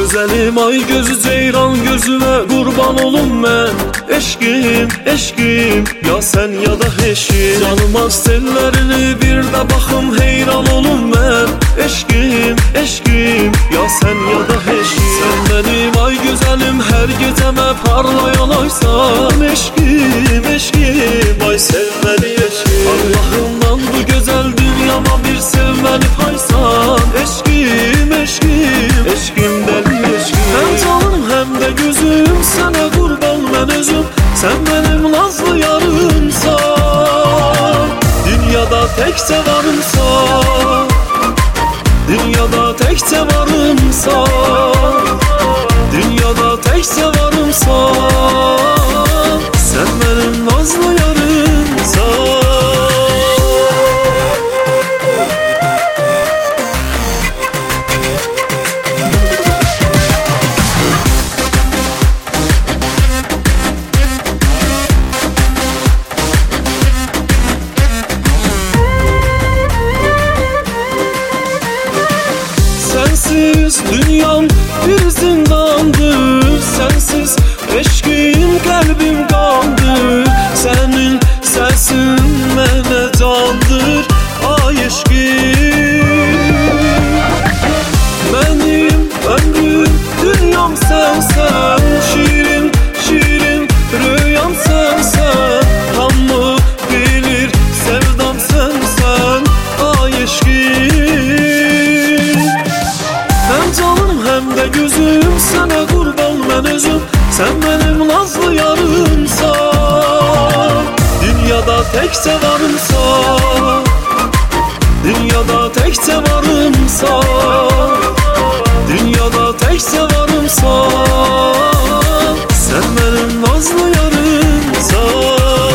Gözəlim ay gözü ceyran gözünə qurban olum mən. Eşqim, eşqim, ya sən ya da eşqim. Canıma sellərini bir də baxım heyran olum mən. Eşqim, eşqim, ya sən ya da eşqim. Sən mənim ay gözəlim hər gecəmə parlayan aysan. Eşqim, eşqim, ay sevməli eşqim. Allahımdan bu gözəl dünyama bir sevməli paysan. Eşqim, eşqim, eşqim dəli eşqim. Həm canım həm də gözüm sənə qurban mən özüm. Sən mənim nazlı yarımsan. Dünyada təkcə varımsan. Dünyada təkcə varımsan. Dünyada təkcə varımsan. Sən mənim nazlı yarımsan. Sensiz dünyam bir zindandır. Sensiz eşkim kalbim kandır. Senin sesin mənə candır. Ay eşkim, benim ömrüm dünyam sensen. Şirin şirin rüyam sensen. Hamı bilir sevdam sensen. Ay eşkim, hem canım hem de gözüm sana kurban ben özüm. Sen benim nazlı yarımsan. Dünyada tekçe varımsan. Dünyada tekçe varımsan. Dünyada tekçe varımsan. Sen benim nazlı yarımsan.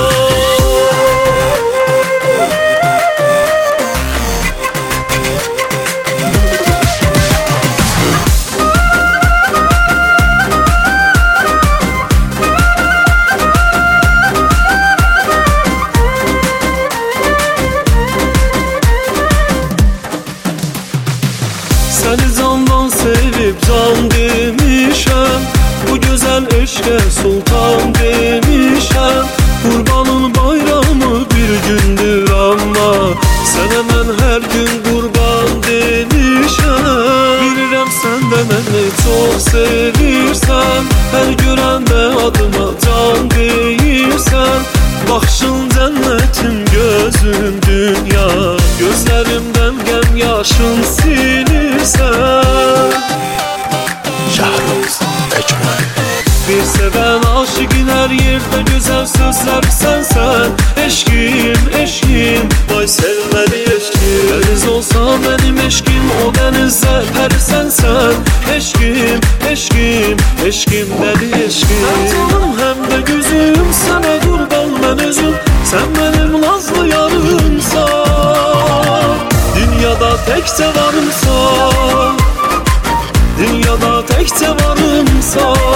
Seni candan sevip can demişəm. Bu güzel eşke sultan demişəm. Kurbanın bayramı bir gündür ama sənə mən her gün kurban demişəm. Bilirəm sən də məni çok sevirsən. Her görəndə adıma can deyirsən. Baxışın cənnetim, gözün dünya. Gözlərimdən qəm yaşın silirsən. Şahrımız Ecmali. Bir seven aşıkın her yerde güzel sözler sensen. Eşkim, eşkim, vay sevmeli eşkim. Deniz olsa benim eşkim, o denizde peri sensen. Eşkim, eşkim, eşkim deli eşkim. Hem canım hem de gözüm sana kurban ben özüm. Sen benim nazlı yarımsan. Dünyada tekçe varımsan. Dünyada tekçe varımsan.